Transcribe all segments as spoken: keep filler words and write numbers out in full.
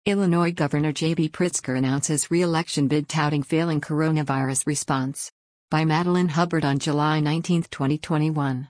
Illinois Governor J B Pritzker announces re-election bid touting failing coronavirus response. By Madeline Hubbard on July nineteenth, twenty twenty-one.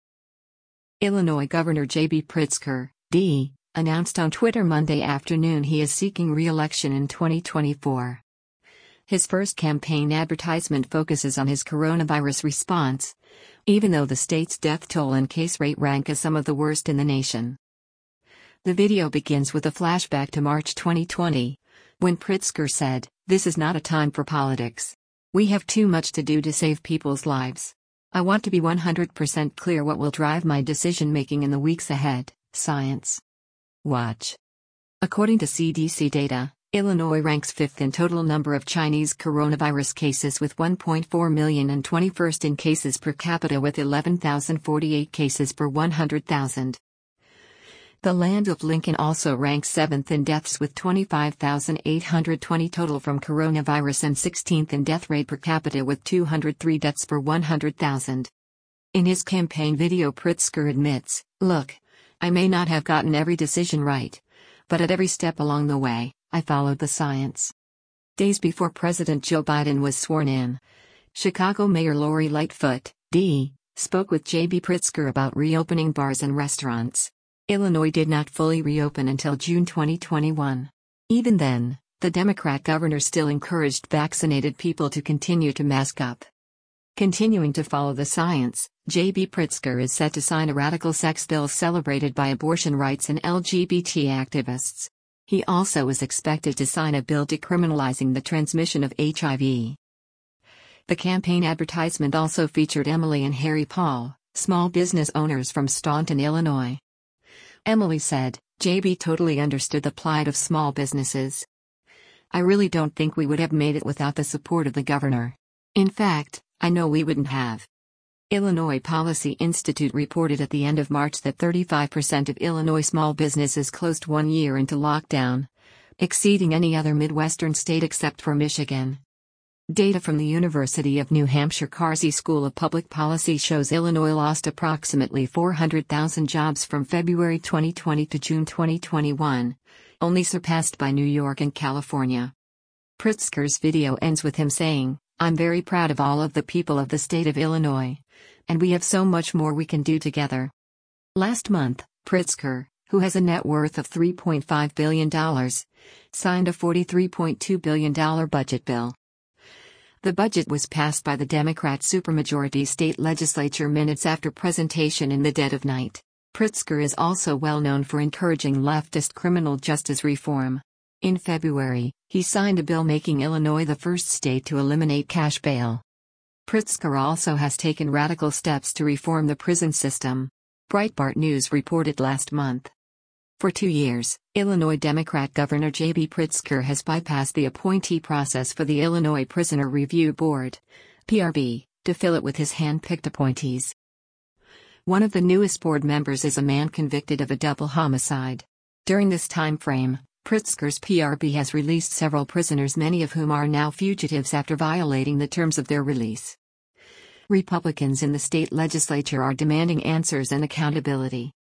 Illinois Governor J B Pritzker, D, announced on Twitter Monday afternoon he is seeking re-election in twenty twenty-four. His first campaign advertisement focuses on his coronavirus response, even though the state's death toll and case rate rank as some of the worst in the nation. The video begins with a flashback to March twenty twenty, when Pritzker said, "This is not a time for politics. We have too much to do to save people's lives. I want to be one hundred percent clear what will drive my decision-making in the weeks ahead: science. Watch." According to C D C data, Illinois ranks fifth in total number of Chinese coronavirus cases with one point four million and twenty-first in cases per capita with eleven thousand forty-eight cases per one hundred thousand. The land of Lincoln also ranks seventh in deaths with twenty-five thousand eight hundred twenty total from coronavirus and sixteenth in death rate per capita with two hundred three deaths per one hundred thousand. In his campaign video, Pritzker admits, "Look, I may not have gotten every decision right, but at every step along the way, I followed the science." Days before President Joe Biden was sworn in, Chicago Mayor Lori Lightfoot, D, spoke with J B Pritzker about reopening bars and restaurants. Illinois did not fully reopen until June twenty twenty-one. Even then, the Democrat governor still encouraged vaccinated people to continue to mask up. Continuing to follow the science, J B Pritzker is set to sign a radical sex bill celebrated by abortion rights and L G B T activists. He also is expected to sign a bill decriminalizing the transmission of H I V. The campaign advertisement also featured Emily and Harry Paul, small business owners from Staunton, Illinois. Emily said, "J B totally understood the plight of small businesses. I really don't think we would have made it without the support of the governor. In fact, I know we wouldn't have." Illinois Policy Institute reported at the end of March that thirty-five percent of Illinois small businesses closed one year into lockdown, exceeding any other Midwestern state except for Michigan. Data from the University of New Hampshire Carsey School of Public Policy shows Illinois lost approximately four hundred thousand jobs from February twenty twenty to June twenty twenty-one, only surpassed by New York and California. Pritzker's video ends with him saying, "I'm very proud of all of the people of the state of Illinois, and we have so much more we can do together." Last month, Pritzker, who has a net worth of three point five billion dollars, signed a forty-three point two billion dollars budget bill. The budget was passed by the Democrat supermajority state legislature minutes after presentation in the dead of night. Pritzker is also well known for encouraging leftist criminal justice reform. In February, he signed a bill making Illinois the first state to eliminate cash bail. Pritzker also has taken radical steps to reform the prison system. Breitbart News reported last month. For two years, Illinois Democrat Governor J B Pritzker has bypassed the appointee process for the Illinois Prisoner Review Board, P R B, to fill it with his hand-picked appointees. One of the newest board members is a man convicted of a double homicide. During this time frame, Pritzker's P R B has released several prisoners, many of whom are now fugitives after violating the terms of their release. Republicans in the state legislature are demanding answers and accountability.